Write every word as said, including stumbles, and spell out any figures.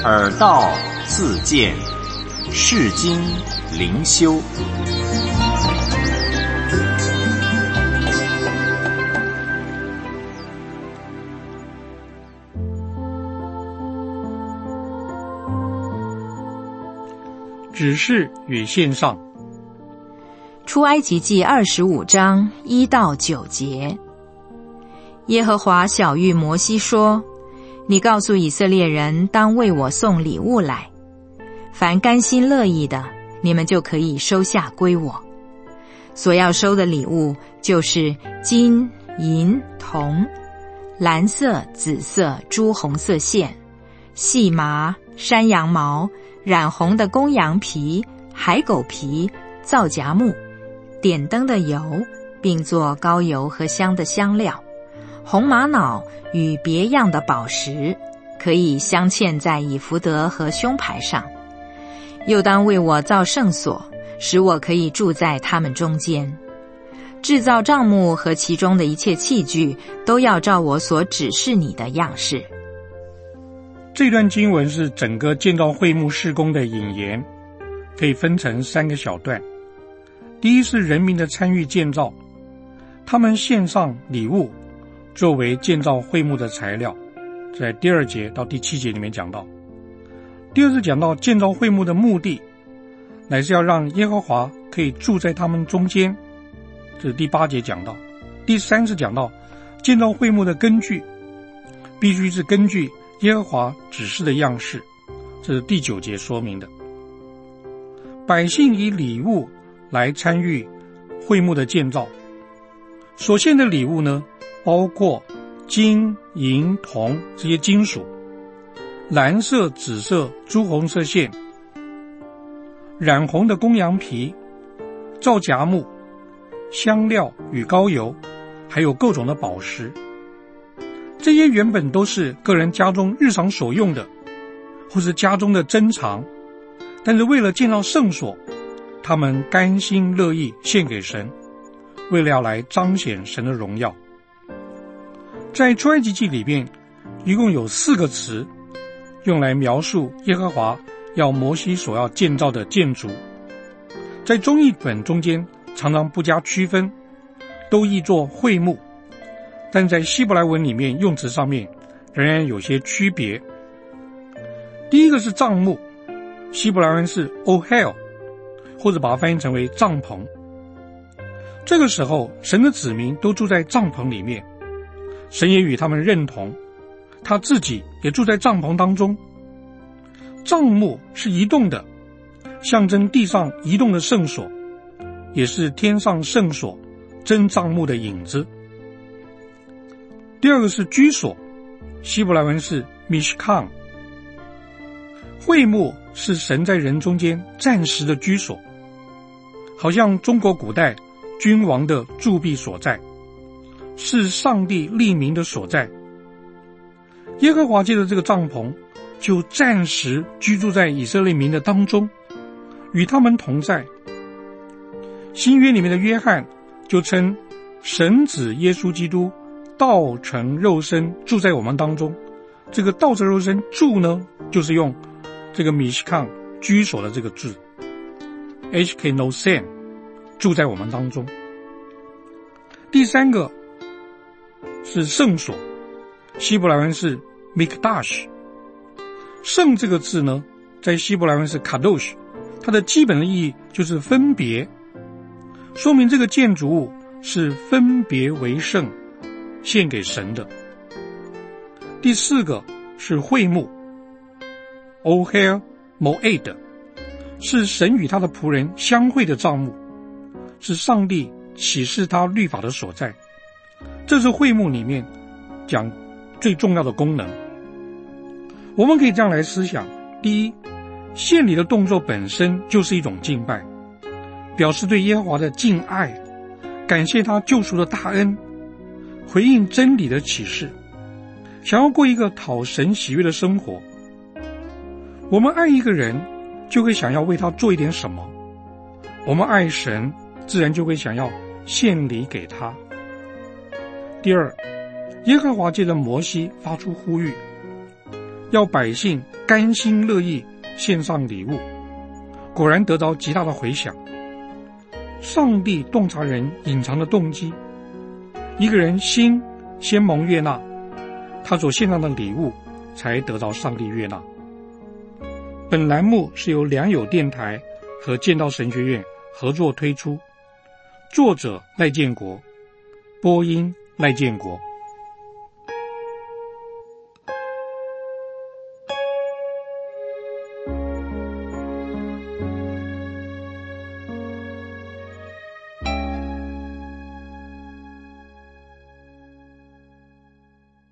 耳道自见，世经灵修。 指示与线上。 出埃及记二十五章一到九节。耶和华晓谕摩西说，你告诉以色列人当为我送礼物来，凡甘心乐意的，你们就可以收下归我。所要收的礼物就是金、银、铜、蓝色、紫色、朱红色线、细麻、山羊毛、染红的公羊皮、海狗皮、皂荚木、点灯的油，并做膏油和香的香料，红玛瑙与别样的宝石，可以镶嵌在以弗得和胸牌上。又当为我造圣所，使我可以住在他们中间。制造帐幕和其中的一切器具，都要照我所指示你的样式。 这段经文是整个建造会幕事工的引言，可以分成三个小段。第一是人民的参与建造，他们献上礼物作为建造会幕的材料，在第二节到第七节里面讲到。第二是讲到建造会幕的目的，乃是要让耶和华可以住在他们中间，这是第八节讲到。第三是讲到建造会幕的根据，必须是根据耶和华指示的样式，这是第九节说明的。百姓以礼物来参与会幕的建造，所献的礼物呢，包括金、银、铜这些金属，蓝色、紫色、朱红色线，染红的公羊皮、皂荚木、香料与膏油，还有各种的宝石。这些原本都是个人家中日常所用的，或是家中的珍藏，但是为了建造圣所，他们甘心乐意献给神，为了要来彰显神的荣耀。在出埃及记里面，一共有四个词用来描述耶和华要摩西所要建造的建筑，在中译本中间常常不加区分，都译作会幕，但在希伯来文里面用词上面仍然有些区别。第一个是帐幕，希伯来文是 ohel， 或者把它翻译成为帐篷。这个时候神的子民都住在帐篷里面，神也与他们认同，他自己也住在帐篷当中。帐幕是移动的，象征地上移动的圣所，也是天上圣所真帐幕的影子。第二个是居所，希伯来文是 mishkan。 会幕是神在人中间暂时的居所，好像中国古代君王的驻跸所在，是上帝立名的所在。耶和华借着这个帐篷就暂时居住在以色列民的当中，与他们同在。新约里面的约翰就称神子耶稣基督道成肉身住在我们当中。这个道成肉身住呢，就是用这个米西康居所的这个字 H K no sen 住在我们当中。第三个是圣所，希伯来文是 mikdash。 圣这个字呢，在希伯来文是 kadosh， 它的基本的意义就是分别，说明这个建筑物是分别为圣献给神的。第四个是会幕 ohel moed， 是神与他的仆人相会的帐幕，是上帝启示他律法的所在。这是会幕里面讲最重要的功能。我们可以这样来思想：第一，献礼的动作本身就是一种敬拜，表示对耶和华的敬爱，感谢他救赎的大恩，回应真理的启示，想要过一个讨神喜悦的生活。我们爱一个人，就会想要为他做一点什么，我们爱神，自然就会想要献礼给他。第二，耶和华借着摩西发出呼吁， 要百姓甘心乐意献上礼物，果然得到极大的回响。上帝洞察人隐藏的动机，一个人心先蒙悦纳，他所献上的礼物才得到上帝悦纳。本栏目是由良友电台和建道神学院合作推出，作者赖建国，播音赖建国。